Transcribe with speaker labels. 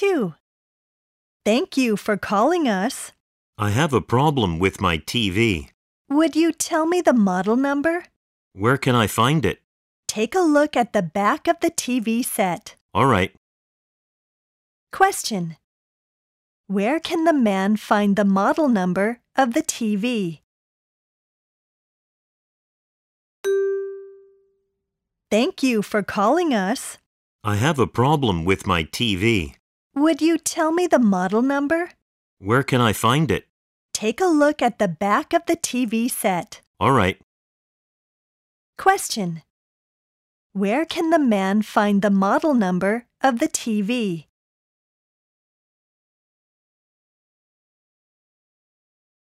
Speaker 1: 2. Thank you for calling us.
Speaker 2: I have a problem with my TV.
Speaker 1: Would you tell me the model number?
Speaker 2: Where can I find it?
Speaker 1: Take a look at the back of the TV set.
Speaker 2: All right.
Speaker 1: Question. Where can the man find the model number of the TV? Thank you for calling us.
Speaker 2: I have a problem with my TV.
Speaker 1: Would you tell me the model number?
Speaker 2: Where can I find it?
Speaker 1: Take a look at the back of the TV set.
Speaker 2: All right.
Speaker 1: Question. Where can the man find the model number of the TV?